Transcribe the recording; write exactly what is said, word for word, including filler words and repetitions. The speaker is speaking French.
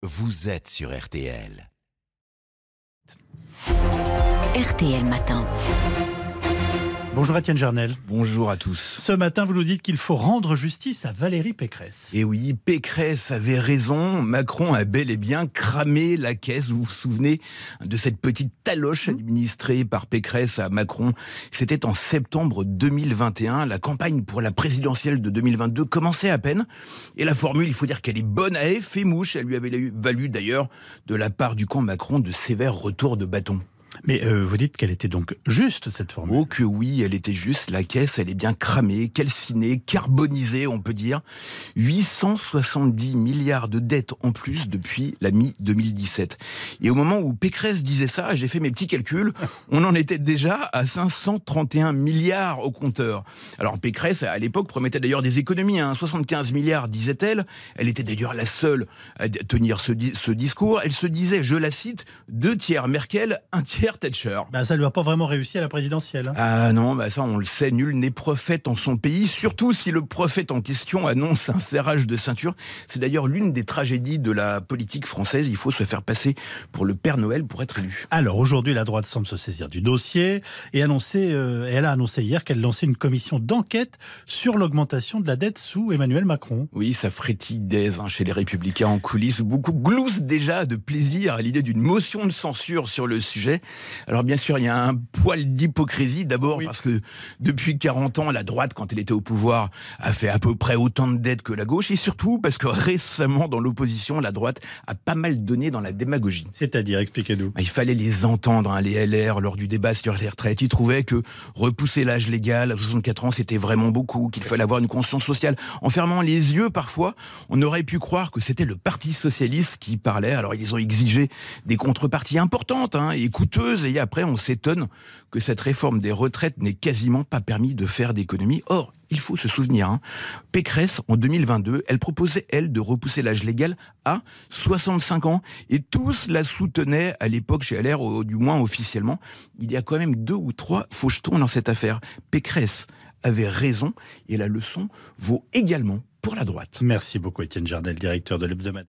vous êtes sur R T L. R T L Matin. Bonjour Étienne Jarnel. Bonjour à tous. Ce matin, vous nous dites qu'il faut rendre justice à Valérie Pécresse. Et oui, Pécresse avait raison. Macron a bel et bien cramé la caisse. Vous vous souvenez de cette petite taloche administrée par Pécresse à Macron? C'était en septembre deux mille vingt et un. La campagne pour la présidentielle de deux mille vingt-deux commençait à peine. Et la formule, il faut dire qu'elle est bonne à effet mouche. Elle lui avait valu d'ailleurs de la part du camp Macron de sévères retours de bâton. Mais euh, vous dites qu'elle était donc juste, cette formule. Oh que oui, elle était juste. La caisse, elle est bien cramée, calcinée, carbonisée, on peut dire. huit cent soixante-dix milliards de dettes en plus depuis la mi-deux mille dix-sept. Et au moment où Pécresse disait ça, j'ai fait mes petits calculs, on en était déjà à cinq cent trente et un milliards au compteur. Alors Pécresse, à l'époque, promettait d'ailleurs des économies, hein, soixante-quinze milliards, disait-elle. Elle était d'ailleurs la seule à tenir ce, di- ce discours. Elle se disait, je la cite, deux tiers Merkel, un tiers Thatcher. Bah, ça ne lui a pas vraiment réussi à la présidentielle. Hein. Ah non, bah ça on le sait, nul n'est prophète en son pays, surtout si le prophète en question annonce un serrage de ceinture. C'est d'ailleurs l'une des tragédies de la politique française, il faut se faire passer pour le Père Noël pour être élu. Alors aujourd'hui, la droite semble se saisir du dossier et annoncer, euh, elle a annoncé hier qu'elle lançait une commission d'enquête sur l'augmentation de la dette sous Emmanuel Macron. Oui, ça frétille d'aise hein, chez les Républicains en coulisses. Beaucoup gloussent déjà de plaisir à l'idée d'une motion de censure sur le sujet. Alors bien sûr, il y a un poil d'hypocrisie, d'abord oui. parce que depuis quarante ans, la droite, quand elle était au pouvoir, a fait à peu près autant de dettes que la gauche, et surtout parce que récemment, dans l'opposition, la droite a pas mal donné dans la démagogie. C'est-à-dire, expliquez-nous. Il fallait les entendre, hein, les L R, lors du débat sur les retraites. Ils trouvaient que repousser l'âge légal à soixante-quatre ans, c'était vraiment beaucoup, qu'il fallait avoir une conscience sociale. En fermant les yeux, parfois, on aurait pu croire que c'était le Parti socialiste qui parlait. Alors, ils ont exigé des contreparties importantes hein, et coûteuses, et après, on s'étonne que cette réforme des retraites n'ait quasiment pas permis de faire d'économies. Or, il faut se souvenir, hein, Pécresse, en deux mille vingt-deux, elle proposait, elle, de repousser l'âge légal à soixante-cinq ans. Et tous la soutenaient à l'époque chez L R, au, du moins officiellement. Il y a quand même deux ou trois faux jetons dans cette affaire. Pécresse avait raison et la leçon vaut également pour la droite. Merci beaucoup Étienne Jarnel, directeur de l'Hebdomadaire.